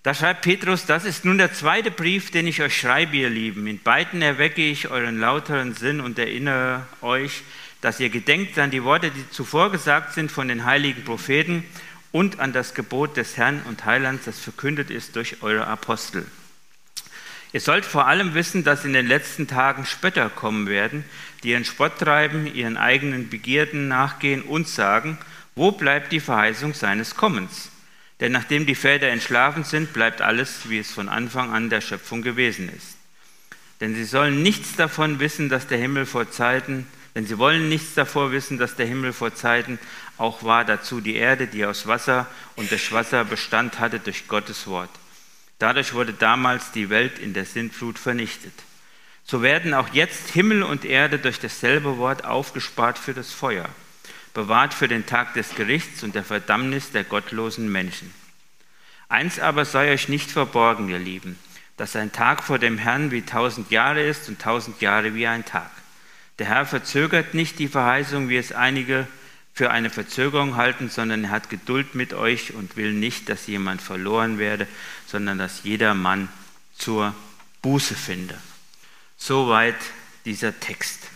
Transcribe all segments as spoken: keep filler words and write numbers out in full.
Da schreibt Petrus: Das ist nun der zweite Brief, den ich euch schreibe, ihr Lieben. In beiden erwecke ich euren lauteren Sinn und erinnere euch, dass ihr gedenkt an die Worte, die zuvor gesagt sind von den heiligen Propheten, und an das Gebot des Herrn und Heilands, das verkündet ist durch eure Apostel. Ihr sollt vor allem wissen, dass in den letzten Tagen Spötter kommen werden, die ihren Spott treiben, ihren eigenen Begierden nachgehen und sagen: Wo bleibt die Verheißung seines Kommens? Denn nachdem die Väter entschlafen sind, bleibt alles, wie es von Anfang an der Schöpfung gewesen ist. Denn sie sollen nichts davon wissen, dass der Himmel vor Zeiten, denn sie wollen nichts davor wissen, dass der Himmel vor Zeiten auch war, dazu die Erde, die aus Wasser und durch Wasser Bestand hatte durch Gottes Wort. Dadurch wurde damals die Welt in der Sintflut vernichtet. So werden auch jetzt Himmel und Erde durch dasselbe Wort aufgespart für das Feuer, bewahrt für den Tag des Gerichts und der Verdammnis der gottlosen Menschen. Eins aber sei euch nicht verborgen, ihr Lieben, dass ein Tag vor dem Herrn wie tausend Jahre ist und tausend Jahre wie ein Tag. Der Herr verzögert nicht die Verheißung, wie es einige für eine Verzögerung halten, sondern er hat Geduld mit euch und will nicht, dass jemand verloren werde, sondern dass jeder Mann zur Buße finde. Soweit dieser Text.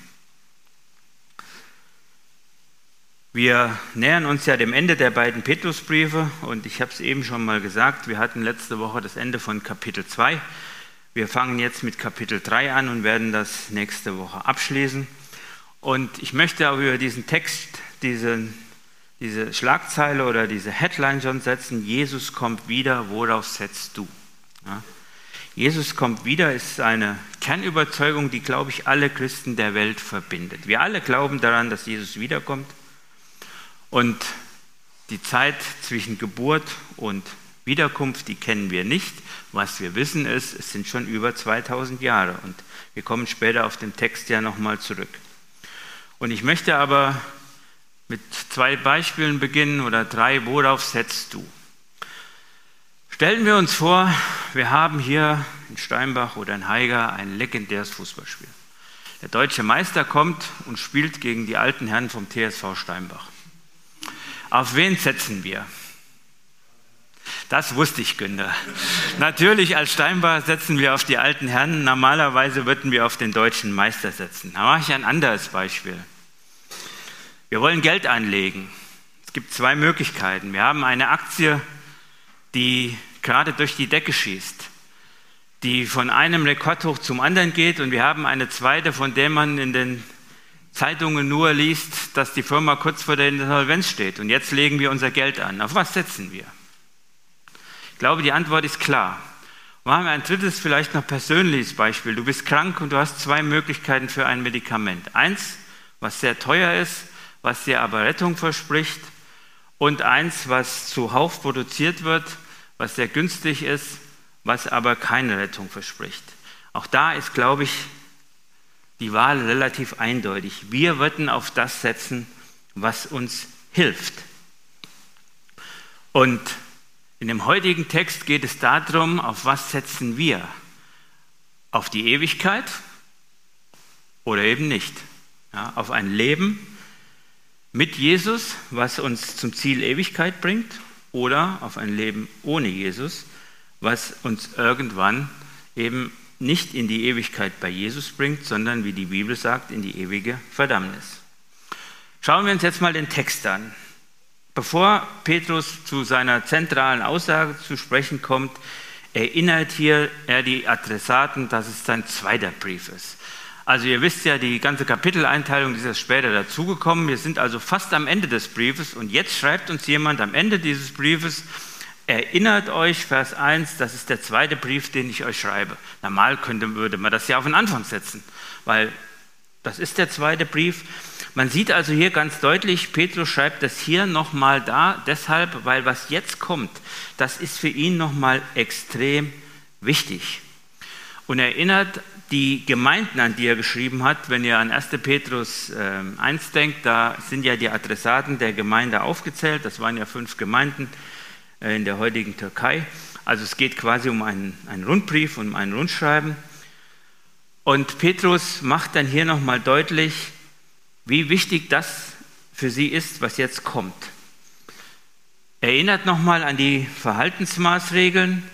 Wir nähern uns ja dem Ende der beiden Petrusbriefe und ich habe es eben schon mal gesagt, wir hatten letzte Woche das Ende von Kapitel zwei. Wir fangen jetzt mit Kapitel drei an und werden das nächste Woche abschließen. Und ich möchte auch über diesen Text, diese, diese Schlagzeile oder diese Headline schon setzen: Jesus kommt wieder, worauf setzt du? Ja. Jesus kommt wieder ist eine Kernüberzeugung, die, glaube ich, alle Christen der Welt verbindet. Wir alle glauben daran, dass Jesus wiederkommt. Und die Zeit zwischen Geburt und Wiederkunft, die kennen wir nicht. Was wir wissen ist, es sind schon über zweitausend Jahre. Und wir kommen später auf den Text ja nochmal zurück. Und ich möchte aber mit zwei Beispielen beginnen oder drei. Worauf setzt du? Stellen wir uns vor, wir haben hier in Steinbach oder in Haiger ein legendäres Fußballspiel. Der deutsche Meister kommt und spielt gegen die alten Herren vom T S V Steinbach. Auf wen setzen wir? Das wusste ich, Günther. Natürlich als Steinbach setzen wir auf die alten Herren. Normalerweise würden wir auf den deutschen Meister setzen. Da mache ich ein anderes Beispiel. Wir wollen Geld anlegen. Es gibt zwei Möglichkeiten. Wir haben eine Aktie, die gerade durch die Decke schießt, die von einem Rekordhoch zum anderen geht, und wir haben eine zweite, von der man in den Zeitungen nur liest, dass die Firma kurz vor der Insolvenz steht und jetzt legen wir unser Geld an. Auf was setzen wir? Ich glaube, die Antwort ist klar. Wir haben ein drittes, vielleicht noch persönliches Beispiel. Du bist krank und du hast zwei Möglichkeiten für ein Medikament. Eins, was sehr teuer ist, was dir aber Rettung verspricht, und eins, was zuhauf produziert wird, was sehr günstig ist, was aber keine Rettung verspricht. Auch da ist, glaube ich, die Wahl relativ eindeutig. Wir würden auf das setzen, was uns hilft. Und in dem heutigen Text geht es darum, auf was setzen wir? Auf die Ewigkeit oder eben nicht? Ja, auf ein Leben mit Jesus, was uns zum Ziel Ewigkeit bringt, oder auf ein Leben ohne Jesus, was uns irgendwann eben nicht in die Ewigkeit bei Jesus bringt, sondern, wie die Bibel sagt, in die ewige Verdammnis. Schauen wir uns jetzt mal den Text an. Bevor Petrus zu seiner zentralen Aussage zu sprechen kommt, erinnert hier er die Adressaten, dass es sein zweiter Brief ist. Also ihr wisst ja, die ganze Kapiteleinteilung ist später dazugekommen. Wir sind also fast am Ende des Briefes und jetzt schreibt uns jemand am Ende dieses Briefes: Erinnert euch, Vers eins, das ist der zweite Brief, den ich euch schreibe. Normal könnte, würde man das ja auf den Anfang setzen, weil das ist der zweite Brief. Man sieht also hier ganz deutlich, Petrus schreibt das hier nochmal da, deshalb, weil was jetzt kommt, das ist für ihn nochmal extrem wichtig. Und er erinnert die Gemeinden, an die er geschrieben hat. Wenn ihr an erster Petrus eins denkt, da sind ja die Adressaten der Gemeinde aufgezählt. Das waren ja fünf Gemeinden in der heutigen Türkei. Also es geht quasi um einen, einen Rundbrief und um ein Rundschreiben. Und Petrus macht dann hier nochmal deutlich, wie wichtig das für sie ist, was jetzt kommt. Er erinnert nochmal an die Verhaltensmaßregeln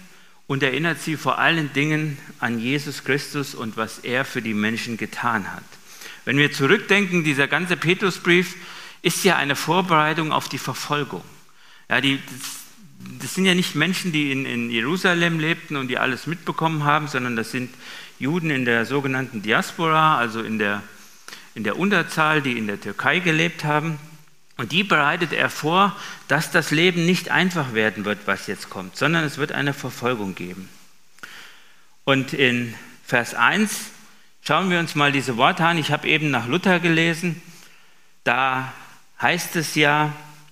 und erinnert sie vor allen Dingen an Jesus Christus und was er für die Menschen getan hat. Wenn wir zurückdenken, dieser ganze Petrusbrief ist ja eine Vorbereitung auf die Verfolgung. Ja, die, das, das sind ja nicht Menschen, die in, in Jerusalem lebten und die alles mitbekommen haben, sondern das sind Juden in der sogenannten Diaspora, also in der, in der Unterzahl, die in der Türkei gelebt haben. Und die bereitet er vor, dass das Leben nicht einfach werden wird, was jetzt kommt, sondern es wird eine Verfolgung geben. Und in Vers eins schauen wir uns mal diese Worte an. Ich habe eben nach Luther gelesen. Da heißt es ja,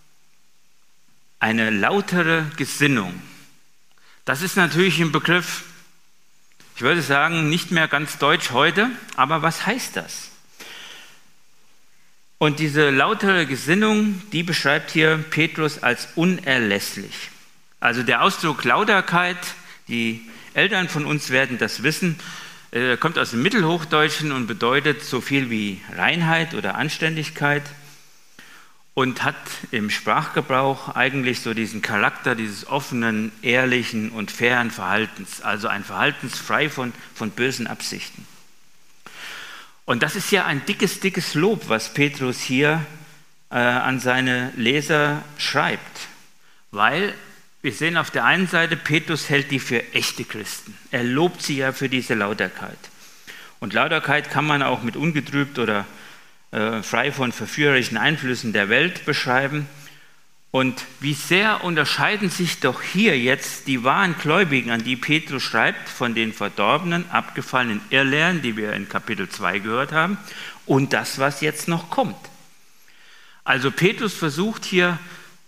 eine lautere Gesinnung. Das ist natürlich ein Begriff, ich würde sagen, nicht mehr ganz deutsch heute, aber was heißt das? Und diese lautere Gesinnung, die beschreibt hier Petrus als unerlässlich. Also der Ausdruck Lauterkeit, die Eltern von uns werden das wissen, äh, kommt aus dem Mittelhochdeutschen und bedeutet so viel wie Reinheit oder Anständigkeit und hat im Sprachgebrauch eigentlich so diesen Charakter dieses offenen, ehrlichen und fairen Verhaltens, also ein Verhaltens frei von, von bösen Absichten. Und das ist ja ein dickes, dickes Lob, was Petrus hier äh, an seine Leser schreibt. Weil wir sehen auf der einen Seite, Petrus hält die für echte Christen. Er lobt sie ja für diese Lauterkeit. Und Lauterkeit kann man auch mit ungetrübt oder äh, frei von verführerischen Einflüssen der Welt beschreiben. Und wie sehr unterscheiden sich doch hier jetzt die wahren Gläubigen, an die Petrus schreibt, von den verdorbenen, abgefallenen Irrlehren, die wir in Kapitel zwei gehört haben, und das, was jetzt noch kommt. Also Petrus versucht hier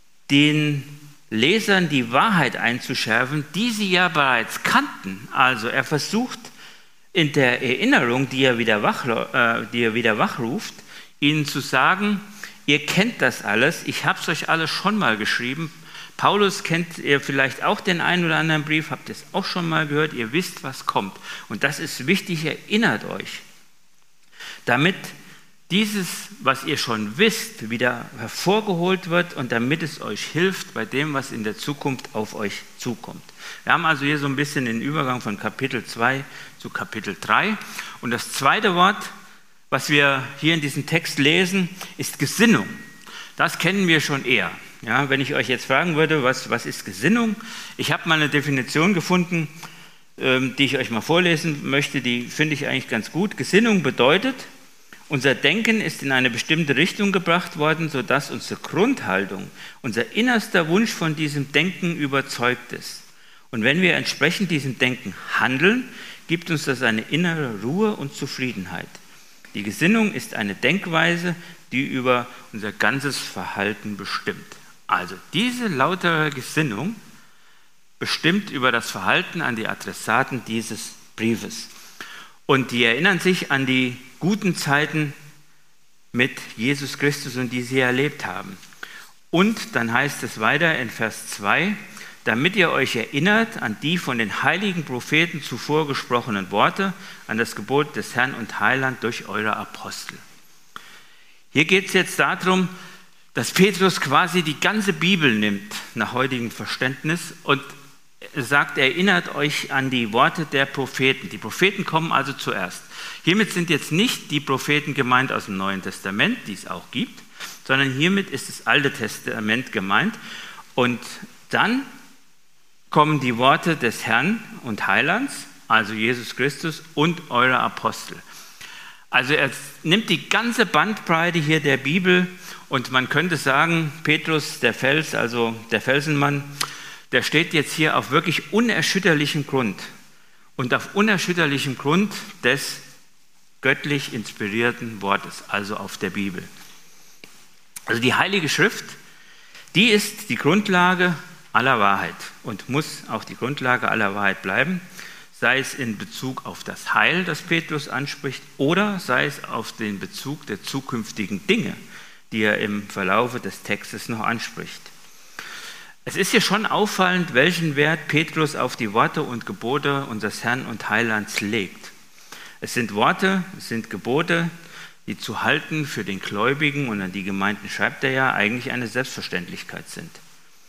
den Lesern die Wahrheit einzuschärfen, die sie ja bereits kannten. Also er versucht in der Erinnerung, die er wieder, wach, äh, die er wieder wachruft, ihnen zu sagen, ihr kennt das alles, ich habe es euch alles schon mal geschrieben. Paulus kennt ihr vielleicht auch den einen oder anderen Brief, habt ihr es auch schon mal gehört, ihr wisst, was kommt. Und das ist wichtig, erinnert euch, damit dieses, was ihr schon wisst, wieder hervorgeholt wird und damit es euch hilft bei dem, was in der Zukunft auf euch zukommt. Wir haben also hier so ein bisschen den Übergang von Kapitel zwei zu Kapitel drei. Und das zweite Wort, was wir hier in diesem Text lesen, ist Gesinnung. Das kennen wir schon eher. Ja, wenn ich euch jetzt fragen würde, was, was ist Gesinnung? Ich habe mal eine Definition gefunden, ähm, die ich euch mal vorlesen möchte, die finde ich eigentlich ganz gut. Gesinnung bedeutet, unser Denken ist in eine bestimmte Richtung gebracht worden, sodass unsere Grundhaltung, unser innerster Wunsch von diesem Denken überzeugt ist. Und wenn wir entsprechend diesem Denken handeln, gibt uns das eine innere Ruhe und Zufriedenheit. Die Gesinnung ist eine Denkweise, die über unser ganzes Verhalten bestimmt. Also diese lautere Gesinnung bestimmt über das Verhalten an die Adressaten dieses Briefes. Und die erinnern sich an die guten Zeiten mit Jesus Christus und die sie erlebt haben. Und dann heißt es weiter in Vers zwei, damit ihr euch erinnert an die von den heiligen Propheten zuvor gesprochenen Worte, an das Gebot des Herrn und Heiland durch eure Apostel. Hier geht es jetzt darum, dass Petrus quasi die ganze Bibel nimmt, nach heutigem Verständnis, und sagt, erinnert euch an die Worte der Propheten. Die Propheten kommen also zuerst. Hiermit sind jetzt nicht die Propheten gemeint aus dem Neuen Testament, die es auch gibt, sondern hiermit ist das Alte Testament gemeint. Und dann kommen die Worte des Herrn und Heilands, also Jesus Christus und eure Apostel. Also er nimmt die ganze Bandbreite hier der Bibel und man könnte sagen, Petrus, der Fels, also der Felsenmann, der steht jetzt hier auf wirklich unerschütterlichem Grund und auf unerschütterlichem Grund des göttlich inspirierten Wortes, also auf der Bibel. Also die Heilige Schrift, die ist die Grundlage aller Wahrheit und muss auch die Grundlage aller Wahrheit bleiben, sei es in Bezug auf das Heil, das Petrus anspricht, oder sei es auf den Bezug der zukünftigen Dinge, die er im Verlaufe des Textes noch anspricht. Es ist hier schon auffallend, welchen Wert Petrus auf die Worte und Gebote unseres Herrn und Heilands legt. Es sind Worte, es sind Gebote, die zu halten für den Gläubigen, und an die Gemeinden schreibt er ja, eigentlich eine Selbstverständlichkeit sind.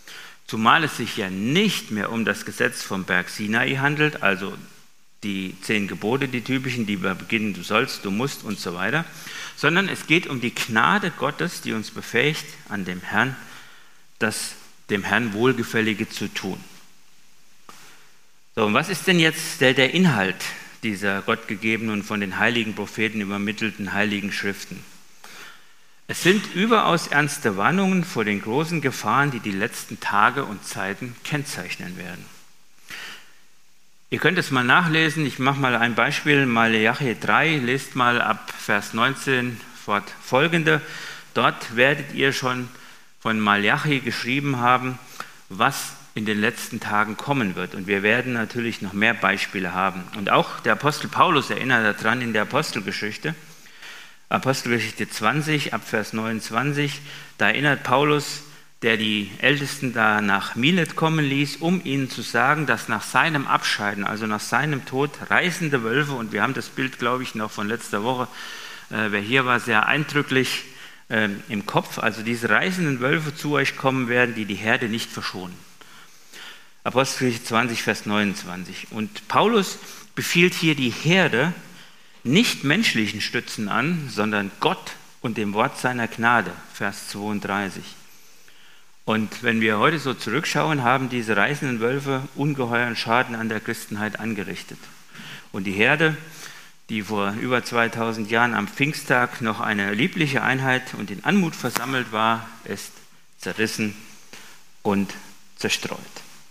zumal es sich ja nicht mehr um das Gesetz vom Berg Sinai handelt, also die zehn Gebote, die typischen, die wir beginnen, du sollst, du musst und so weiter, sondern es geht um die Gnade Gottes, die uns befähigt, an dem Herrn, das dem Herrn Wohlgefällige zu tun. So, und was ist denn jetzt der, der Inhalt dieser gottgegebenen und von den heiligen Propheten übermittelten heiligen Schriften? Es sind überaus ernste Warnungen vor den großen Gefahren, die die letzten Tage und Zeiten kennzeichnen werden. Ihr könnt es mal nachlesen, ich mache mal ein Beispiel, Maleachi drei, lest mal ab Vers neunzehn fortfolgende. Dort werdet ihr schon von Maleachi geschrieben haben, was in den letzten Tagen kommen wird. Und wir werden natürlich noch mehr Beispiele haben. Und auch der Apostel Paulus erinnert daran in der Apostelgeschichte, Apostelgeschichte zwanzig, ab Vers neunundzwanzig, da erinnert Paulus, der die Ältesten da nach Milet kommen ließ, um ihnen zu sagen, dass nach seinem Abscheiden, also nach seinem Tod, reißende Wölfe, und wir haben das Bild, glaube ich, noch von letzter Woche, äh, wer hier war, sehr eindrücklich äh, im Kopf, also diese reißenden Wölfe zu euch kommen werden, die die Herde nicht verschonen. Apostelgeschichte zwanzig, Vers neunundzwanzig. Und Paulus befiehlt hier die Herde nicht menschlichen Stützen an, sondern Gott und dem Wort seiner Gnade, Vers zweiunddreißig. Und wenn wir heute so zurückschauen, haben diese reißenden Wölfe ungeheuren Schaden an der Christenheit angerichtet. Und die Herde, die vor über zweitausend Jahren am Pfingsttag noch eine liebliche Einheit und in Anmut versammelt war, ist zerrissen und zerstreut.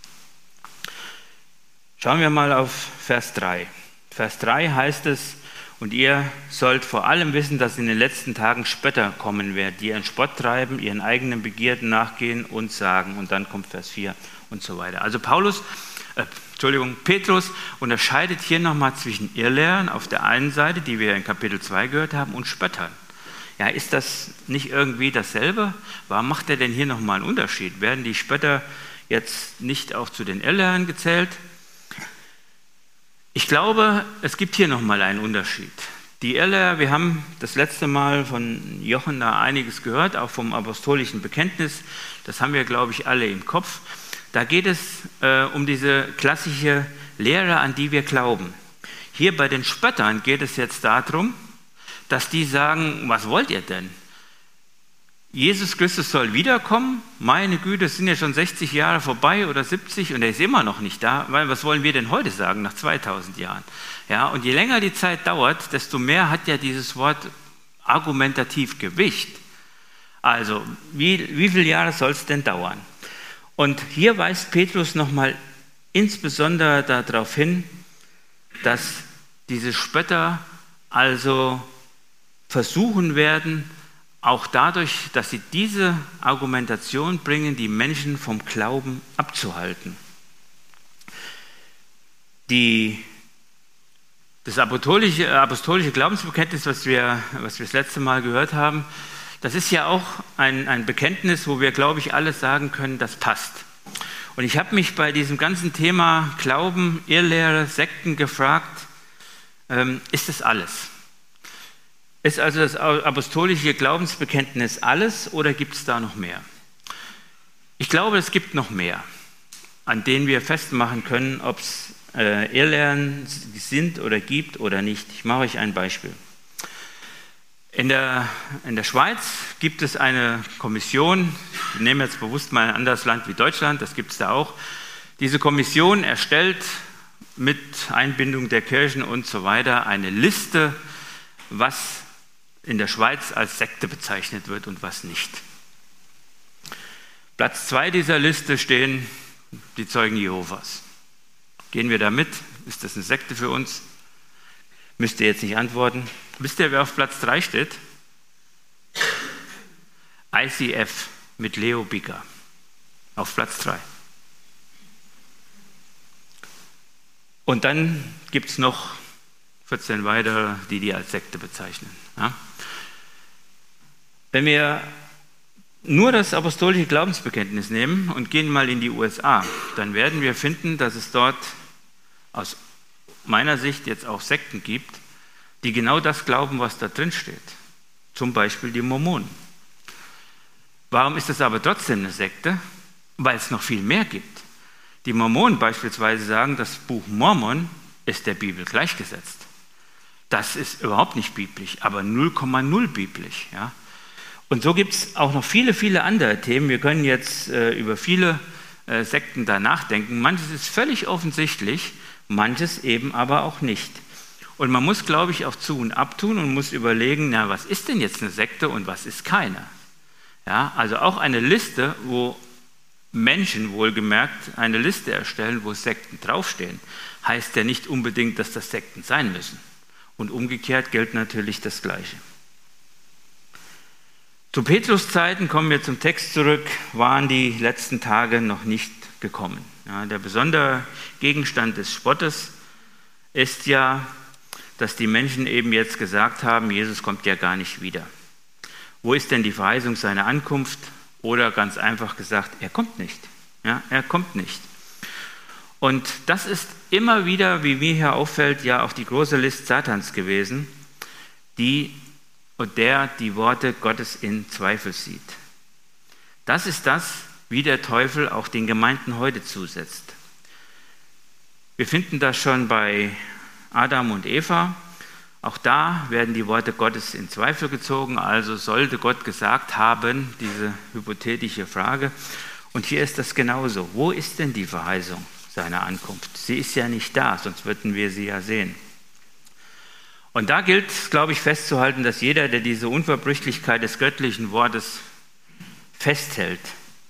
Schauen wir mal auf Vers drei. Vers drei heißt es, und ihr sollt vor allem wissen, dass in den letzten Tagen Spötter kommen werden, die ihren Spott treiben, ihren eigenen Begierden nachgehen und sagen. Und dann kommt Vers vier und so weiter. Also Paulus, äh, Entschuldigung, Petrus unterscheidet hier nochmal zwischen Irrlehrern auf der einen Seite, die wir in Kapitel zwei gehört haben, und Spöttern. Ja, ist das nicht irgendwie dasselbe? Warum macht er denn hier nochmal einen Unterschied? Werden die Spötter jetzt nicht auch zu den Irrlehrern gezählt? Ich glaube, es gibt hier nochmal einen Unterschied. Die Irrlehrer, wir haben das letzte Mal von Jochen da einiges gehört, auch vom apostolischen Bekenntnis. Das haben wir, glaube ich, alle im Kopf. Da geht es äh, um diese klassische Lehre, an die wir glauben. Hier bei den Spöttern geht es jetzt darum, dass die sagen, was wollt ihr denn? Jesus Christus soll wiederkommen, meine Güte, es sind ja schon sechzig Jahre vorbei oder siebzig und er ist immer noch nicht da, weil was wollen wir denn heute sagen, nach zweitausend Jahren? Ja, und je länger die Zeit dauert, desto mehr hat ja dieses Wort argumentativ Gewicht. Also, wie, wie viele Jahre soll es denn dauern? Und hier weist Petrus nochmal insbesondere darauf hin, dass diese Spötter also versuchen werden, auch dadurch, dass sie diese Argumentation bringen, die Menschen vom Glauben abzuhalten. Die, das apostolische, apostolische Glaubensbekenntnis, was wir, was wir das letzte Mal gehört haben, das ist ja auch ein, ein Bekenntnis, wo wir, glaube ich, alle sagen können, das passt. Und ich habe mich bei diesem ganzen Thema Glauben, Irrlehre, Sekten gefragt, ähm, ist das alles? Ist also das apostolische Glaubensbekenntnis alles oder gibt es da noch mehr? Ich glaube, es gibt noch mehr, an denen wir festmachen können, ob es äh, Irrlehren sind oder gibt oder nicht. Ich mache euch ein Beispiel. In der, in der Schweiz gibt es eine Kommission, wir nehmen jetzt bewusst mal ein anderes Land wie Deutschland, das gibt es da auch. Diese Kommission erstellt mit Einbindung der Kirchen und so weiter eine Liste, was in der Schweiz als Sekte bezeichnet wird und was nicht. Platz zwei dieser Liste stehen die Zeugen Jehovas. Gehen wir da mit? Ist das eine Sekte für uns? Müsst ihr jetzt nicht antworten. Wisst ihr, wer auf Platz drei steht? I C F mit Leo Bigger. Auf Platz drei. Und dann gibt es noch vierzehn weitere, die die als Sekte bezeichnen. Ja? Wenn wir nur das apostolische Glaubensbekenntnis nehmen und gehen mal in die U S A, dann werden wir finden, dass es dort aus meiner Sicht jetzt auch Sekten gibt, die genau das glauben, was da drin steht. Zum Beispiel die Mormonen. Warum ist das aber trotzdem eine Sekte? weil es noch viel mehr gibt. Die Mormonen beispielsweise sagen, das Buch Mormon ist der Bibel gleichgesetzt. Das ist überhaupt nicht biblisch, aber null Komma null biblisch. Ja? Und so gibt es auch noch viele, viele andere Themen. Wir können jetzt äh, über viele äh, Sekten da nachdenken. Manches ist völlig offensichtlich, manches eben aber auch nicht. Und man muss, glaube ich, auch zu und abtun und muss überlegen, na, was ist denn jetzt eine Sekte und was ist keine? Ja, also auch eine Liste, wo Menschen wohlgemerkt eine Liste erstellen, wo Sekten draufstehen, heißt ja nicht unbedingt, dass das Sekten sein müssen. Und umgekehrt gilt natürlich das Gleiche. Zu Petrus Zeiten, kommen wir zum Text zurück, waren die letzten Tage noch nicht gekommen. Ja, der besondere Gegenstand des Spottes ist ja, dass die Menschen eben jetzt gesagt haben, Jesus kommt ja gar nicht wieder. Wo ist denn die Verheißung seiner Ankunft? Oder ganz einfach gesagt, er kommt nicht. Ja, er kommt nicht. Und das ist immer wieder, wie mir hier auffällt, ja auch die große List Satans gewesen, die und der die Worte Gottes in Zweifel zieht. Das ist das, wie der Teufel auch den Gemeinden heute zusetzt. Wir finden das schon bei Adam und Eva. Auch da werden die Worte Gottes in Zweifel gezogen, also sollte Gott gesagt haben, diese hypothetische Frage. Und hier ist das genauso. Wo ist denn die Verheißung seiner Ankunft? Sie ist ja nicht da, sonst würden wir sie ja sehen. Und da gilt, glaube ich, festzuhalten, dass jeder, der diese Unverbrüchlichkeit des göttlichen Wortes festhält,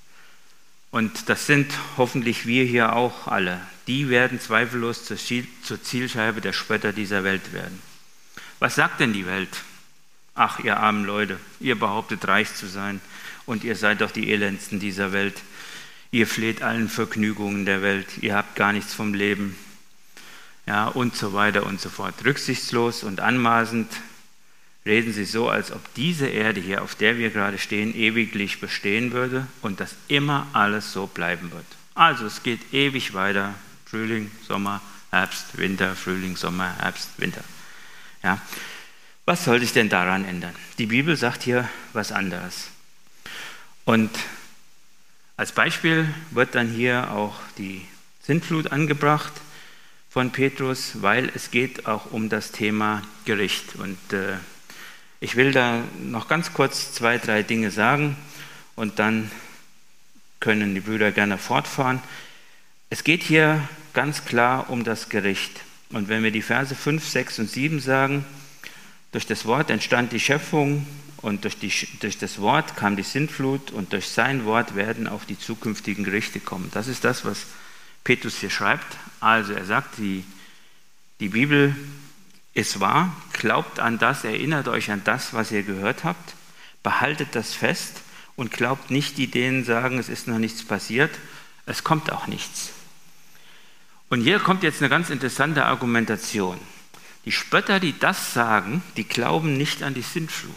und das sind hoffentlich wir hier auch alle, die werden zweifellos zur Zielscheibe der Spötter dieser Welt werden. Was sagt denn die Welt? Ach, ihr armen Leute, ihr behauptet reich zu sein und ihr seid doch die Elendsten dieser Welt. Ihr fleht allen Vergnügungen der Welt, ihr habt gar nichts vom Leben. Ja, und so weiter und so fort. Rücksichtslos und anmaßend reden sie so, als ob diese Erde hier, auf der wir gerade stehen, ewiglich bestehen würde und dass immer alles so bleiben wird. Also es geht ewig weiter, Frühling, Sommer, Herbst, Winter, Frühling, Sommer, Herbst, Winter. Ja, was soll sich denn daran ändern? Die Bibel sagt hier was anderes. Und als Beispiel wird dann hier auch die Sintflut angebracht von Petrus, weil es geht auch um das Thema Gericht. Und äh, ich will da noch ganz kurz zwei, drei Dinge sagen und dann können die Brüder gerne fortfahren. Es geht hier ganz klar um das Gericht. Und wenn wir die Verse fünf, sechs und sieben sagen, durch das Wort entstand die Schöpfung und durch, die, durch das Wort kam die Sintflut und durch sein Wort werden auch die zukünftigen Gerichte kommen. Das ist das, was Petrus hier schreibt. Also er sagt, die, die Bibel ist wahr, glaubt an das, erinnert euch an das, was ihr gehört habt, behaltet das fest und glaubt nicht, die denen sagen, es ist noch nichts passiert, es kommt auch nichts. Und hier kommt jetzt eine ganz interessante Argumentation. Die Spötter, die das sagen, die glauben nicht an die Sintflut.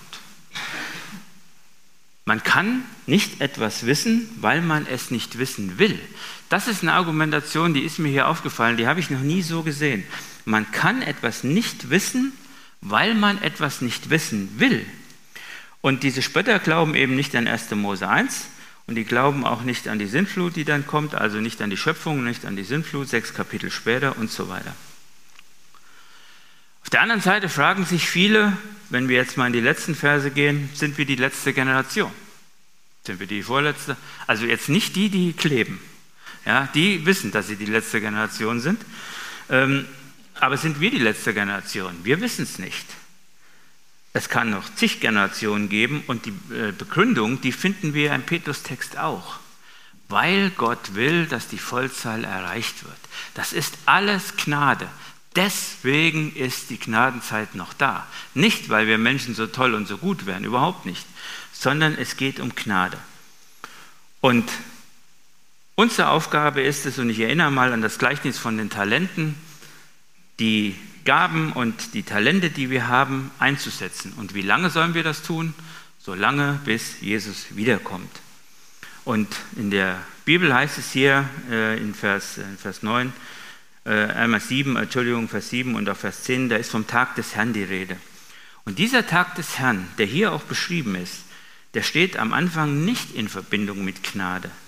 Man kann nicht etwas wissen, weil man es nicht wissen will. Das ist eine Argumentation, die ist mir hier aufgefallen, die habe ich noch nie so gesehen. Man kann etwas nicht wissen, weil man etwas nicht wissen will. Und diese Spötter glauben eben nicht an erster Mose eins und die glauben auch nicht an die Sintflut, die dann kommt, also nicht an die Schöpfung, nicht an die Sintflut, sechs Kapitel später und so weiter. Auf der anderen Seite fragen sich viele, wenn wir jetzt mal in die letzten Verse gehen, sind wir die letzte Generation? Sind wir die vorletzte? Also jetzt nicht die, die kleben. Ja, die wissen, dass sie die letzte Generation sind. Ähm, aber sind wir die letzte Generation? Wir wissen es nicht. Es kann noch zig Generationen geben und die äh, Begründung, die finden wir im Petrus-Text auch. Weil Gott will, dass die Vollzahl erreicht wird. Das ist alles Gnade. Deswegen ist die Gnadenzeit noch da. Nicht, weil wir Menschen so toll und so gut wären, überhaupt nicht, sondern es geht um Gnade. Und unsere Aufgabe ist es, und ich erinnere mal an das Gleichnis von den Talenten, die Gaben und die Talente, die wir haben, einzusetzen. Und wie lange sollen wir das tun? So lange, bis Jesus wiederkommt. Und in der Bibel heißt es hier äh, in, Vers, in Vers neun, einmal sieben, Entschuldigung, Vers sieben und auch Vers zehn, da ist vom Tag des Herrn die Rede. Und dieser Tag des Herrn, der hier auch beschrieben ist, der steht am Anfang nicht in Verbindung mit Gnade,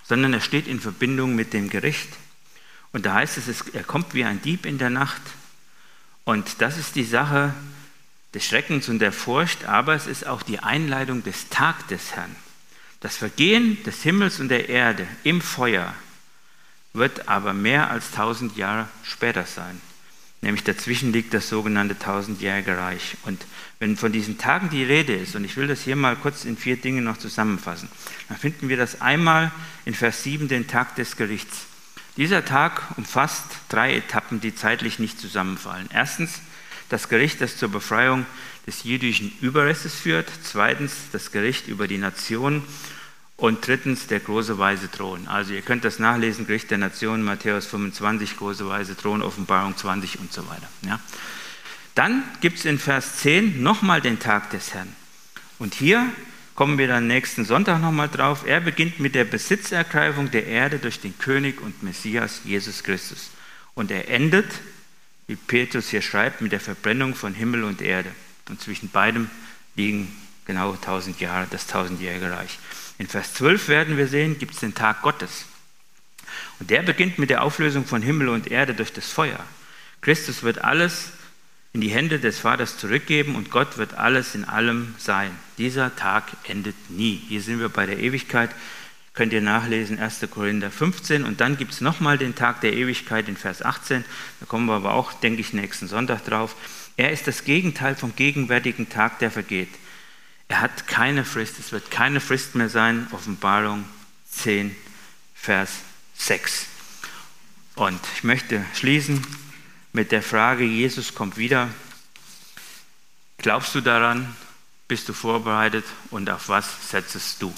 sondern er steht in Verbindung mit dem Gericht. Und da heißt es, er kommt wie ein Dieb in der Nacht. Und das ist die Sache des Schreckens und der Furcht, aber es ist auch die Einleitung des Tags des Herrn. Das Vergehen des Himmels und der Erde im Feuer wird aber mehr als tausend Jahre später sein. Nämlich dazwischen liegt das sogenannte tausendjährige Reich. Und wenn von diesen Tagen die Rede ist, und ich will das hier mal kurz in vier Dinge noch zusammenfassen, dann finden wir das einmal in Vers sieben, den Tag des Gerichts. Dieser Tag umfasst drei Etappen, die zeitlich nicht zusammenfallen. Erstens das Gericht, das zur Befreiung des jüdischen Überrestes führt. Zweitens das Gericht über die Nationen. Und drittens der große weiße Thron. Also ihr könnt das nachlesen, Gericht der Nationen, Matthäus fünfundzwanzig, große weiße Thron, Offenbarung zwanzig und so weiter. Ja. Dann gibt es in Vers zehn nochmal den Tag des Herrn. Und hier kommen wir dann nächsten Sonntag nochmal drauf. Er beginnt mit der Besitzergreifung der Erde durch den König und Messias Jesus Christus. Und er endet, wie Petrus hier schreibt, mit der Verbrennung von Himmel und Erde. Und zwischen beidem liegen genau tausend Jahre, das tausendjährige Reich. In Vers zwölf werden wir sehen, gibt es den Tag Gottes. Und der beginnt mit der Auflösung von Himmel und Erde durch das Feuer. Christus wird alles in die Hände des Vaters zurückgeben und Gott wird alles in allem sein. Dieser Tag endet nie. Hier sind wir bei der Ewigkeit. Könnt ihr nachlesen, erster Korinther fünfzehn. Und dann gibt es nochmal den Tag der Ewigkeit in Vers achtzehn. Da kommen wir aber auch, denke ich, nächsten Sonntag drauf. Er ist das Gegenteil vom gegenwärtigen Tag, der vergeht. Er hat keine Frist, es wird keine Frist mehr sein. Offenbarung zehn, Vers sechs. Und ich möchte schließen mit der Frage, Jesus kommt wieder. Glaubst du daran? Bist du vorbereitet? Und auf was setzest du?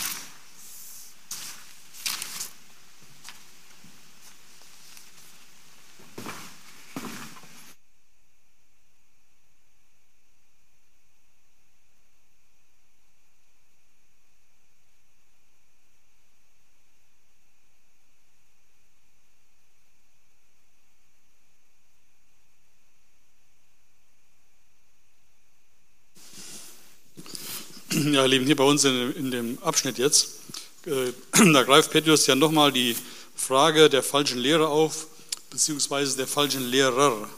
Ja, ihr Lieben, hier bei uns in, in dem Abschnitt jetzt, äh, da greift Petrus ja nochmal die Frage der falschen Lehre auf, beziehungsweise der falschen Lehrer.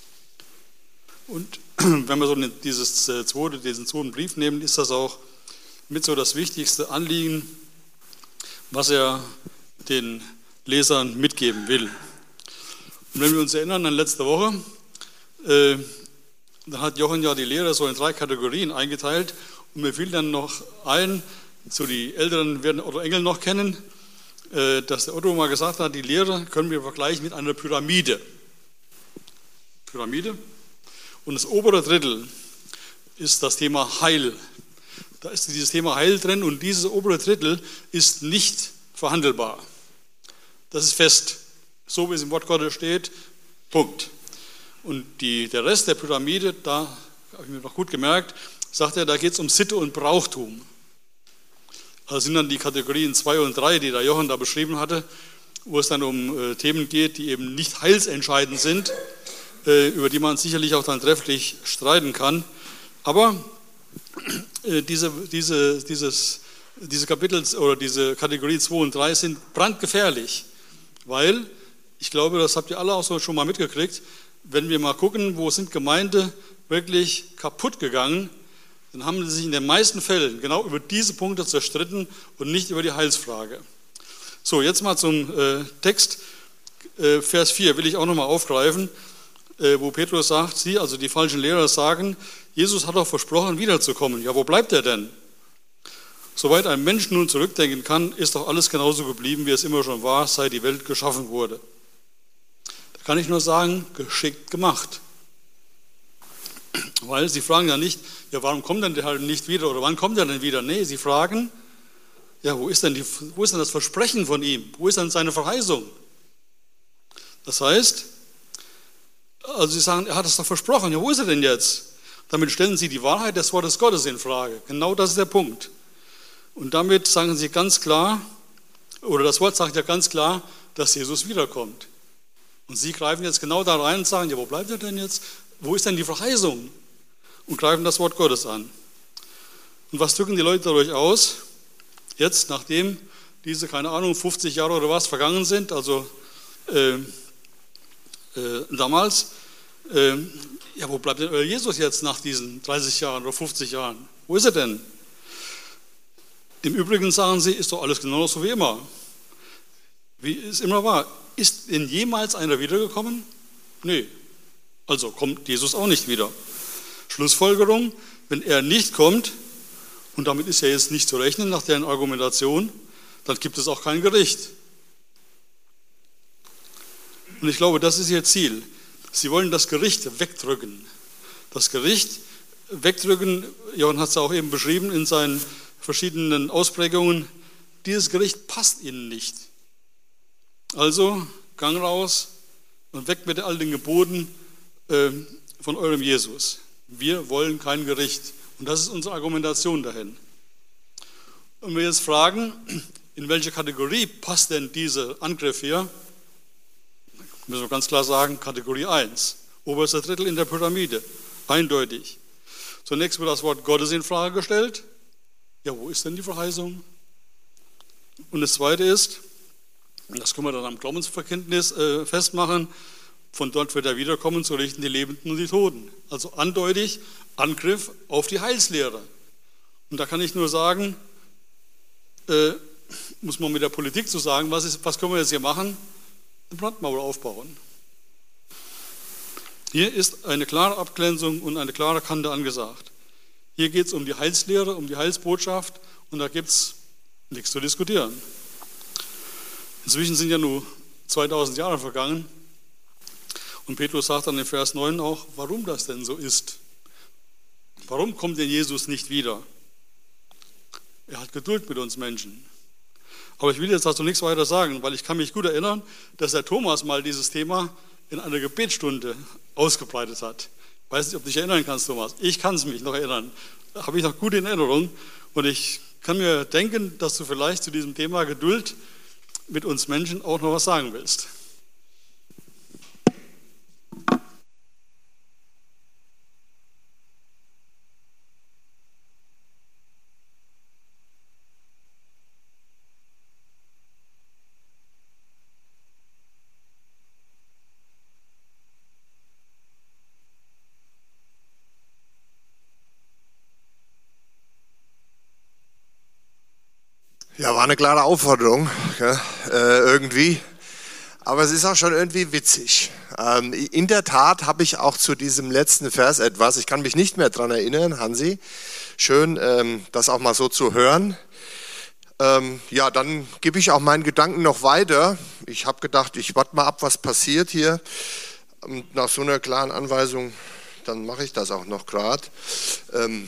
Und wenn wir so dieses, äh, zweite, diesen zweiten Brief nehmen, ist das auch mit so das wichtigste Anliegen, was er den Lesern mitgeben will. Und wenn wir uns erinnern an letzte Woche, äh, da hat Jochen ja die Lehre so in drei Kategorien eingeteilt. Und mir fiel dann noch ein, so die Älteren werden Otto Engel noch kennen, dass der Otto mal gesagt hat, die Lehre können wir vergleichen mit einer Pyramide. Pyramide. Und das obere Drittel ist das Thema Heil. Da ist dieses Thema Heil drin und dieses obere Drittel ist nicht verhandelbar. Das ist fest. So wie es im Wort Gottes steht, Punkt. Und die, der Rest der Pyramide, da habe ich mir noch gut gemerkt, sagt er, da geht es um Sitte und Brauchtum. Das sind dann die Kategorien zwei und drei, die der Johann da beschrieben hatte, wo es dann um äh, Themen geht, die eben nicht heilsentscheidend sind, äh, über die man sicherlich auch dann trefflich streiten kann. Aber äh, diese, diese, dieses, diese Kapitel oder diese Kategorie zwei und drei sind brandgefährlich, weil, ich glaube, das habt ihr alle auch so schon mal mitgekriegt, wenn wir mal gucken, wo sind Gemeinden wirklich kaputt gegangen, dann haben sie sich in den meisten Fällen genau über diese Punkte zerstritten und nicht über die Heilsfrage. So, jetzt mal zum äh, Text. Äh, Vers vier will ich auch nochmal aufgreifen, äh, wo Petrus sagt, sie, also die falschen Lehrer sagen, Jesus hat doch versprochen, wiederzukommen. Ja, wo bleibt er denn? Soweit ein Mensch nun zurückdenken kann, ist doch alles genauso geblieben, wie es immer schon war, seit die Welt geschaffen wurde. Da kann ich nur sagen, geschickt gemacht. Weil sie fragen ja nicht, ja, warum kommt denn der halt nicht wieder oder wann kommt er denn wieder? Nee, sie fragen, ja, wo ist denn, die, wo ist denn das Versprechen von ihm? Wo ist denn seine Verheißung? Das heißt, also sie sagen, er hat es doch versprochen, ja, wo ist er denn jetzt? Damit stellen sie die Wahrheit des Wortes Gottes in Frage. Genau das ist der Punkt. Und damit sagen sie ganz klar, oder das Wort sagt ja ganz klar, dass Jesus wiederkommt. Und sie greifen jetzt genau da rein und sagen, ja, wo bleibt er denn jetzt? Wo ist denn die Verheißung? Und greifen das Wort Gottes an. Und was drücken die Leute dadurch aus? Jetzt, nachdem diese, keine Ahnung, fünfzig Jahre oder was vergangen sind, also äh, äh, damals, äh, ja, wo bleibt denn euer Jesus jetzt nach diesen dreißig Jahren oder fünfzig Jahren? Wo ist er denn? Im Übrigen sagen sie, ist doch alles genau so wie immer. Wie es immer war. Ist denn jemals einer wiedergekommen? Nee. Also kommt Jesus auch nicht wieder. Schlussfolgerung, wenn er nicht kommt, und damit ist ja jetzt nicht zu rechnen nach deren Argumentation, dann gibt es auch kein Gericht. Und ich glaube, das ist ihr Ziel. Sie wollen das Gericht wegdrücken. Das Gericht wegdrücken, Johann hat es auch eben beschrieben in seinen verschiedenen Ausprägungen, dieses Gericht passt ihnen nicht. Also, Gang raus und weg mit den alten Geboten äh, von eurem Jesus. Wir wollen kein Gericht. Und das ist unsere Argumentation dahin. Und wir jetzt fragen, in welche Kategorie passt denn dieser Angriff hier? Müssen wir ganz klar sagen, Kategorie eins. Oberster Drittel in der Pyramide. Eindeutig. Zunächst wird das Wort Gottes in Frage gestellt. Ja, wo ist denn die Verheißung? Und das Zweite ist, das können wir dann am Glaubensverständnis äh, festmachen, von dort wird er wiederkommen, zu richten die Lebenden und die Toten. Also eindeutig Angriff auf die Heilslehre. Und da kann ich nur sagen, äh, muss man mit der Politik zu sagen, was, ist, was können wir jetzt hier machen? Eine Brandmauer aufbauen. Hier ist eine klare Abgrenzung und eine klare Kante angesagt. Hier geht es um die Heilslehre, um die Heilsbotschaft und da gibt es nichts zu diskutieren. Inzwischen sind ja nur zweitausend Jahre vergangen und Petrus sagt dann in Vers neun auch, warum das denn so ist. Warum kommt denn Jesus nicht wieder? Er hat Geduld mit uns Menschen. Aber ich will jetzt dazu nichts weiter sagen, weil ich kann mich gut erinnern, dass der Thomas mal dieses Thema in einer Gebetsstunde ausgebreitet hat. Ich weiß nicht, ob du dich erinnern kannst, Thomas. Ich kann es mich noch erinnern. Da habe ich noch gute Erinnerung. Und ich kann mir denken, dass du vielleicht zu diesem Thema Geduld mit uns Menschen auch noch was sagen willst. Ja, war eine klare Aufforderung, ja, äh, irgendwie. Aber es ist auch schon irgendwie witzig. Ähm, in der Tat habe ich auch zu diesem letzten Vers etwas, ich kann mich nicht mehr dran erinnern, Hansi. Schön, ähm, das auch mal so zu hören. Ähm, ja, dann gebe ich auch meinen Gedanken noch weiter. Ich habe gedacht, ich warte mal ab, was passiert hier. Und nach so einer klaren Anweisung, dann mache ich das auch noch gerade. Ähm,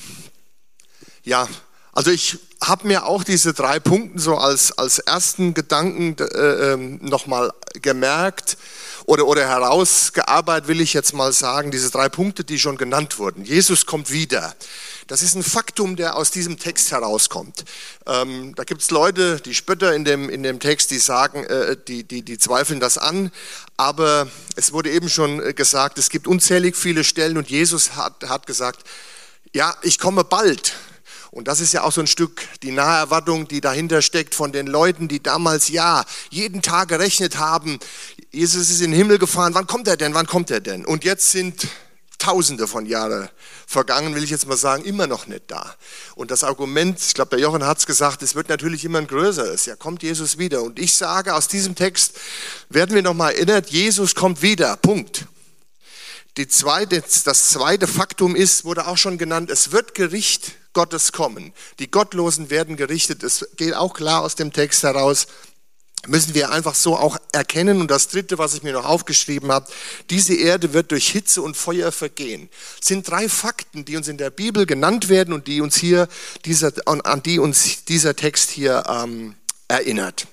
ja, also ich habe mir auch diese drei Punkte so als, als ersten Gedanken äh, nochmal gemerkt oder, oder herausgearbeitet, will ich jetzt mal sagen, diese drei Punkte, die schon genannt wurden. Jesus kommt wieder. Das ist ein Faktum, der aus diesem Text herauskommt. Ähm, da gibt es Leute, die Spötter in dem, in dem Text, die sagen, äh, die, die, die zweifeln das an. Aber es wurde eben schon gesagt, es gibt unzählig viele Stellen und Jesus hat, hat gesagt, ja, ich komme bald. Und das ist ja auch so ein Stück die nahe Erwartung, die dahinter steckt von den Leuten, die damals ja jeden Tag gerechnet haben. Jesus ist in den Himmel gefahren, wann kommt er denn, wann kommt er denn? Und jetzt sind Tausende von Jahren vergangen, will ich jetzt mal sagen, immer noch nicht da. Und das Argument, ich glaube, der Jochen hat es gesagt, es wird natürlich immer ein größeres. Ja, kommt Jesus wieder. Und ich sage, aus diesem Text werden wir nochmal erinnert, Jesus kommt wieder, Punkt. Die zweite, das zweite Faktum ist, wurde auch schon genannt, es wird Gericht Gottes kommen. Die Gottlosen werden gerichtet. Es geht auch klar aus dem Text heraus, müssen wir einfach so auch erkennen. Und das Dritte, was ich mir noch aufgeschrieben habe, diese Erde wird durch Hitze und Feuer vergehen. Das sind drei Fakten, die uns in der Bibel genannt werden und die uns hier dieser, an die uns dieser Text hier ähm, erinnert.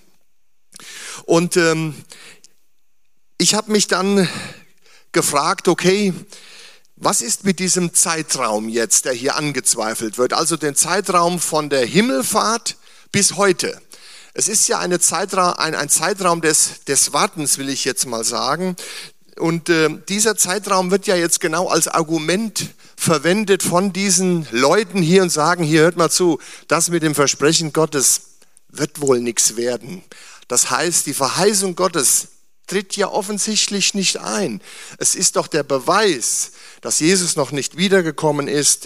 Und ähm, ich habe mich dann gefragt, okay, was ist mit diesem Zeitraum jetzt, der hier angezweifelt wird? Also den Zeitraum von der Himmelfahrt bis heute. Es ist ja eine Zeitraum, ein, ein Zeitraum des, des Wartens, will ich jetzt mal sagen. Und äh, dieser Zeitraum wird ja jetzt genau als Argument verwendet von diesen Leuten hier und sagen, hier hört mal zu, das mit dem Versprechen Gottes, wird wohl nichts werden. Das heißt, die Verheißung Gottes tritt ja offensichtlich nicht ein. Es ist doch der Beweis, dass Jesus noch nicht wiedergekommen ist,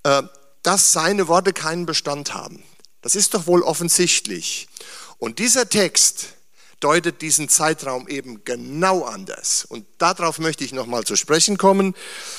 dass seine Worte keinen Bestand haben. Das ist doch wohl offensichtlich. Und dieser Text deutet diesen Zeitraum eben genau anders. Und darauf möchte ich nochmal zu sprechen kommen.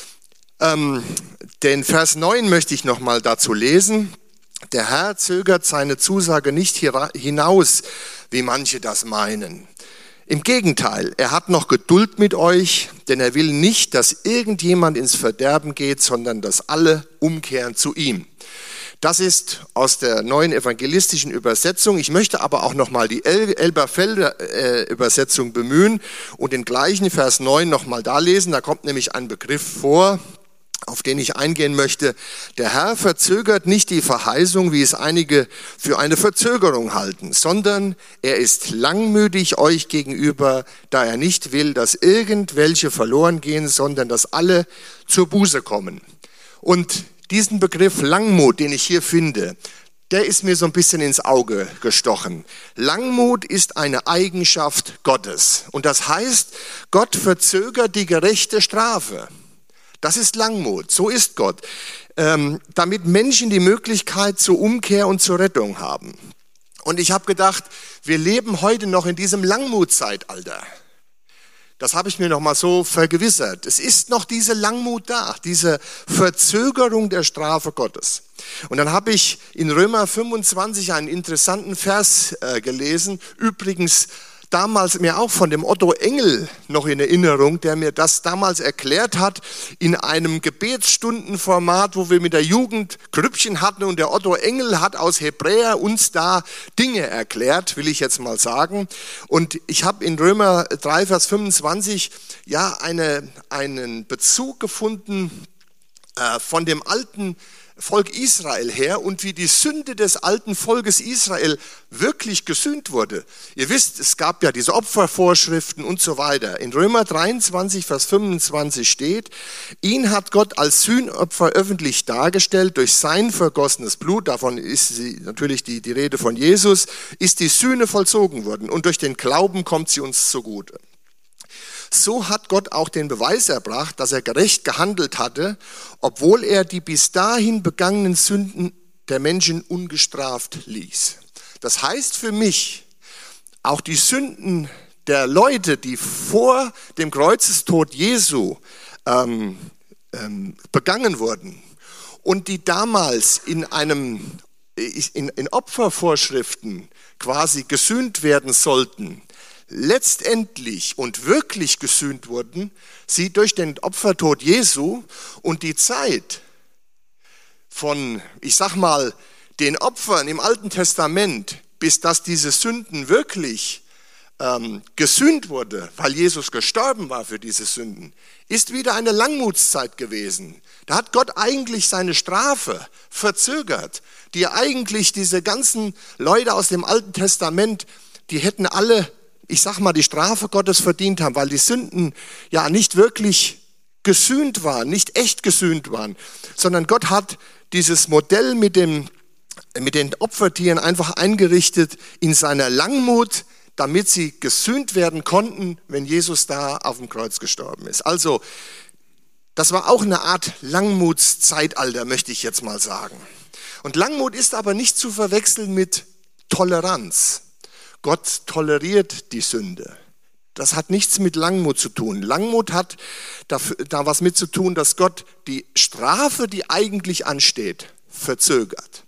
Ähm, den Vers neun möchte ich nochmal dazu lesen. Der Herr zögert seine Zusage nicht hinaus, wie manche das meinen. Im Gegenteil, er hat noch Geduld mit euch, denn er will nicht, dass irgendjemand ins Verderben geht, sondern dass alle umkehren zu ihm. Das ist aus der neuen evangelistischen Übersetzung. Ich möchte aber auch nochmal die El- Elberfelder äh, Übersetzung bemühen und den gleichen Vers neun nochmal da lesen. Da kommt nämlich ein Begriff vor, auf den ich eingehen möchte. Der Herr verzögert nicht die Verheißung, wie es einige für eine Verzögerung halten, sondern er ist langmütig euch gegenüber, da er nicht will, dass irgendwelche verloren gehen, sondern dass alle zur Buße kommen. Und diesen Begriff Langmut, den ich hier finde, der ist mir so ein bisschen ins Auge gestochen. Langmut ist eine Eigenschaft Gottes. Und das heißt, Gott verzögert die gerechte Strafe. Das ist Langmut, so ist Gott. Ähm, damit Menschen die Möglichkeit zur Umkehr und zur Rettung haben. Und ich habe gedacht, wir leben heute noch in diesem Langmutzeitalter. Das habe ich mir noch mal so vergewissert. Es ist noch diese Langmut da, diese Verzögerung der Strafe Gottes. Und dann habe ich in Römer fünfundzwanzig einen interessanten Vers äh, gelesen. Übrigens damals mir auch von dem Otto Engel noch in Erinnerung, der mir das damals erklärt hat in einem Gebetsstundenformat, wo wir mit der Jugend Grüppchen hatten und der Otto Engel hat aus Hebräer uns da Dinge erklärt, will ich jetzt mal sagen. Und ich habe in Römer drei, Vers fünfundzwanzig ja eine, einen Bezug gefunden äh, von dem alten Volk Israel her und wie die Sünde des alten Volkes Israel wirklich gesühnt wurde. Ihr wisst, es gab ja diese Opfervorschriften und so weiter. In Römer dreiundzwanzig, Vers fünfundzwanzig steht, ihn hat Gott als Sühnopfer öffentlich dargestellt, durch sein vergossenes Blut, davon ist sie, natürlich die, die Rede von Jesus, ist die Sühne vollzogen worden und durch den Glauben kommt sie uns zugute. So hat Gott auch den Beweis erbracht, dass er gerecht gehandelt hatte, obwohl er die bis dahin begangenen Sünden der Menschen ungestraft ließ. Das heißt für mich, auch die Sünden der Leute, die vor dem Kreuzestod Jesu ähm, ähm, begangen wurden und die damals in einem in, in Opfervorschriften quasi gesühnt werden sollten, letztendlich und wirklich gesühnt wurden, sie durch den Opfertod Jesu und die Zeit von, ich sag mal, den Opfern im Alten Testament, bis dass diese Sünden wirklich ähm, gesühnt wurde, weil Jesus gestorben war für diese Sünden, ist wieder eine Langmutszeit gewesen. Da hat Gott eigentlich seine Strafe verzögert, die eigentlich diese ganzen Leute aus dem Alten Testament, die hätten alle, ich sag mal, die Strafe Gottes verdient haben, weil die Sünden ja nicht wirklich gesühnt waren, nicht echt gesühnt waren, sondern Gott hat dieses Modell mit, dem, mit den Opfertieren einfach eingerichtet in seiner Langmut, damit sie gesühnt werden konnten, wenn Jesus da auf dem Kreuz gestorben ist. Also, das war auch eine Art Langmutszeitalter, möchte ich jetzt mal sagen. Und Langmut ist aber nicht zu verwechseln mit Toleranz. Gott toleriert die Sünde. Das hat nichts mit Langmut zu tun. Langmut hat dafür, da was mit zu tun, dass Gott die Strafe, die eigentlich ansteht, verzögert.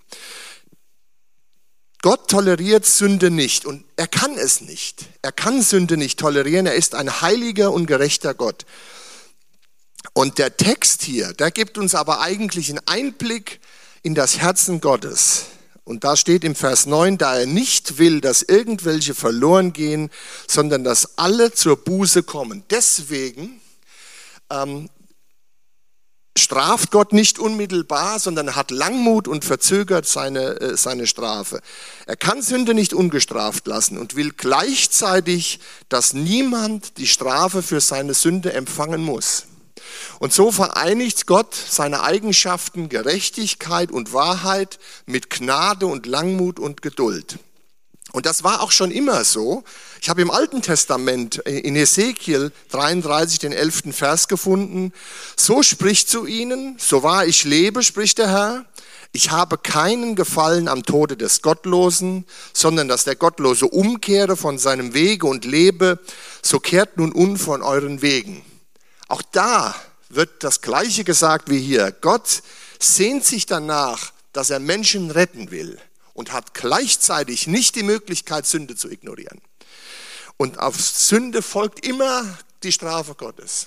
Gott toleriert Sünde nicht und er kann es nicht. Er kann Sünde nicht tolerieren. Er ist ein heiliger und gerechter Gott. Und der Text hier, der gibt uns aber eigentlich einen Einblick in das Herzen Gottes. Und da steht im Vers neun, da er nicht will, dass irgendwelche verloren gehen, sondern dass alle zur Buße kommen. Deswegen ähm, straft Gott nicht unmittelbar, sondern hat Langmut und verzögert seine, äh, seine Strafe. Er kann Sünde nicht ungestraft lassen und will gleichzeitig, dass niemand die Strafe für seine Sünde empfangen muss. Und so vereinigt Gott seine Eigenschaften Gerechtigkeit und Wahrheit mit Gnade und Langmut und Geduld. Und das war auch schon immer so. Ich habe im Alten Testament in Ezekiel dreiunddreißig den elften Vers gefunden. So spricht zu ihnen, so wahr ich lebe, spricht der Herr, ich habe keinen Gefallen am Tode des Gottlosen, sondern dass der Gottlose umkehre von seinem Wege und lebe, so kehrt nun um von euren Wegen. Auch da wird das Gleiche gesagt wie hier. Gott sehnt sich danach, dass er Menschen retten will und hat gleichzeitig nicht die Möglichkeit, Sünde zu ignorieren. Und auf Sünde folgt immer die Strafe Gottes.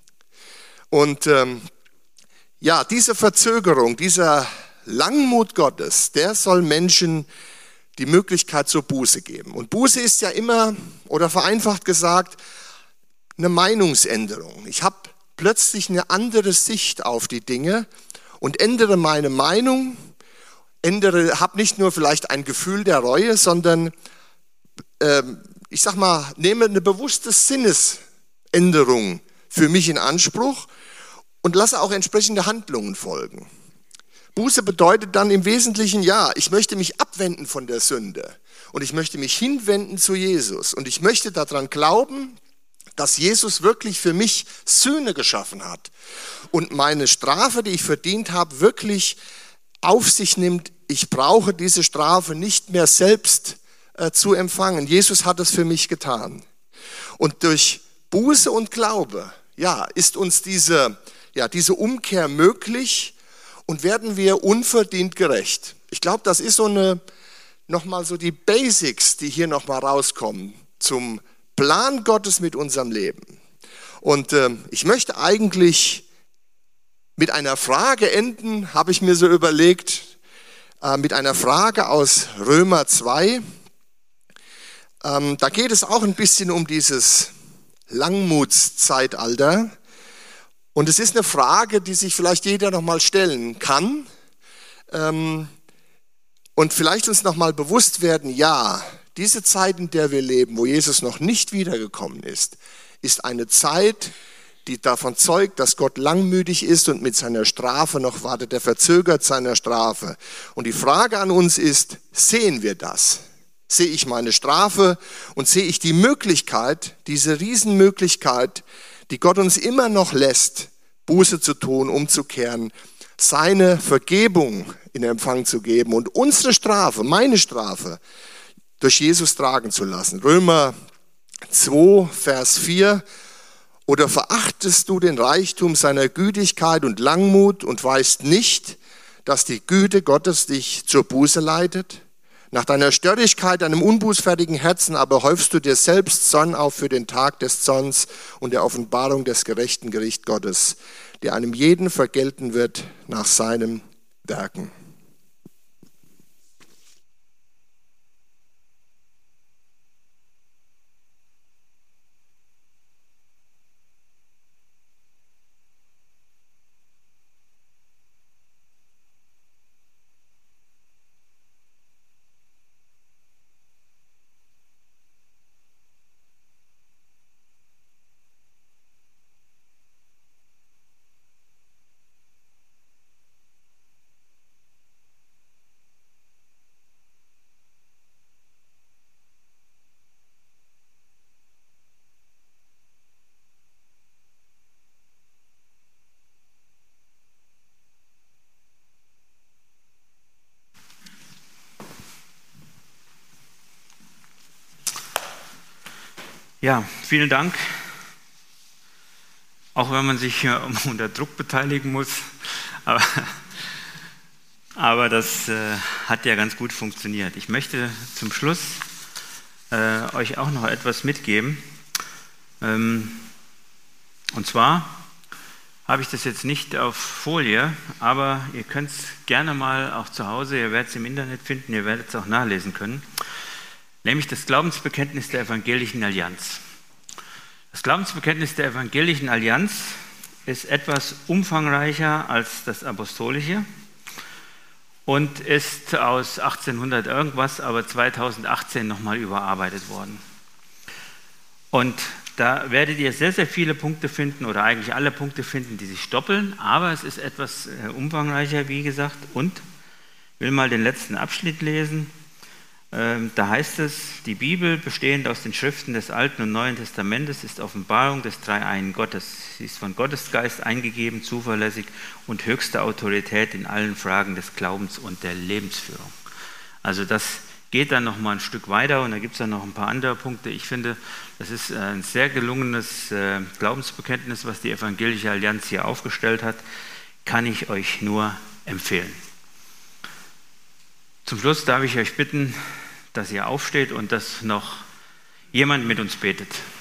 Und ähm, ja, diese Verzögerung, dieser Langmut Gottes, der soll Menschen die Möglichkeit zur Buße geben. Und Buße ist ja immer, oder vereinfacht gesagt, eine Meinungsänderung. Ich habe plötzlich eine andere Sicht auf die Dinge und ändere meine Meinung, ändere, habe nicht nur vielleicht ein Gefühl der Reue, sondern ähm, ich sag mal, nehme eine bewusste Sinnesänderung für mich in Anspruch und lasse auch entsprechende Handlungen folgen. Buße bedeutet dann im Wesentlichen, ja, ich möchte mich abwenden von der Sünde und ich möchte mich hinwenden zu Jesus und ich möchte daran glauben, dass Jesus wirklich für mich Sühne geschaffen hat und meine Strafe, die ich verdient habe, wirklich auf sich nimmt. Ich brauche diese Strafe nicht mehr selbst äh, zu empfangen. Jesus hat es für mich getan. Und durch Buße und Glaube, ja, ist uns diese, ja, diese Umkehr möglich und werden wir unverdient gerecht. Ich glaube, das ist so eine, nochmal so die Basics, die hier nochmal rauskommen zum Plan Gottes mit unserem Leben. Und äh, ich möchte eigentlich mit einer Frage enden, habe ich mir so überlegt, äh, mit einer Frage aus Römer zwei. Ähm, da geht es auch ein bisschen um dieses Langmutszeitalter. Und es ist eine Frage, die sich vielleicht jeder nochmal stellen kann. Ähm, und vielleicht uns nochmal bewusst werden, ja, diese Zeit, in der wir leben, wo Jesus noch nicht wiedergekommen ist, ist eine Zeit, die davon zeugt, dass Gott langmütig ist und mit seiner Strafe noch wartet. Er verzögert seine Strafe. Und die Frage an uns ist, sehen wir das? Sehe ich meine Strafe und sehe ich die Möglichkeit, diese Riesenmöglichkeit, die Gott uns immer noch lässt, Buße zu tun, umzukehren, seine Vergebung in Empfang zu geben und unsere Strafe, meine Strafe, durch Jesus tragen zu lassen. Römer zwei, Vers vier. Oder verachtest du den Reichtum seiner Gütigkeit und Langmut und weißt nicht, dass die Güte Gottes dich zur Buße leitet? Nach deiner Störrigkeit, deinem unbußfertigen Herzen aber häufst du dir selbst Zorn auf für den Tag des Zorns und der Offenbarung des gerechten Gericht Gottes, der einem jeden vergelten wird nach seinen Werken. Ja, vielen Dank. Auch wenn man sich hier unter Druck beteiligen muss. Aber, aber das äh, hat ja ganz gut funktioniert. Ich möchte zum Schluss äh, euch auch noch etwas mitgeben. Ähm, und zwar habe ich das jetzt nicht auf Folie, aber ihr könnt es gerne mal auch zu Hause, ihr werdet es im Internet finden, ihr werdet es auch nachlesen können. Nämlich das Glaubensbekenntnis der Evangelischen Allianz. Das Glaubensbekenntnis der Evangelischen Allianz ist etwas umfangreicher als das Apostolische und ist aus achtzehnhundert irgendwas, aber zweitausendachtzehn nochmal überarbeitet worden. Und da werdet ihr sehr, sehr viele Punkte finden oder eigentlich alle Punkte finden, die sich doppeln, aber es ist etwas umfangreicher, wie gesagt, und ich will mal den letzten Abschnitt lesen. Da heißt es, die Bibel, bestehend aus den Schriften des Alten und Neuen Testamentes, ist Offenbarung des Dreieinen Gottes. Sie ist von Gottes Geist eingegeben, zuverlässig und höchste Autorität in allen Fragen des Glaubens und der Lebensführung. Also das geht dann noch mal ein Stück weiter und da gibt es dann noch ein paar andere Punkte. Ich finde, das ist ein sehr gelungenes Glaubensbekenntnis, was die Evangelische Allianz hier aufgestellt hat. Kann ich euch nur empfehlen. Zum Schluss darf ich euch bitten, dass ihr aufsteht und dass noch jemand mit uns betet.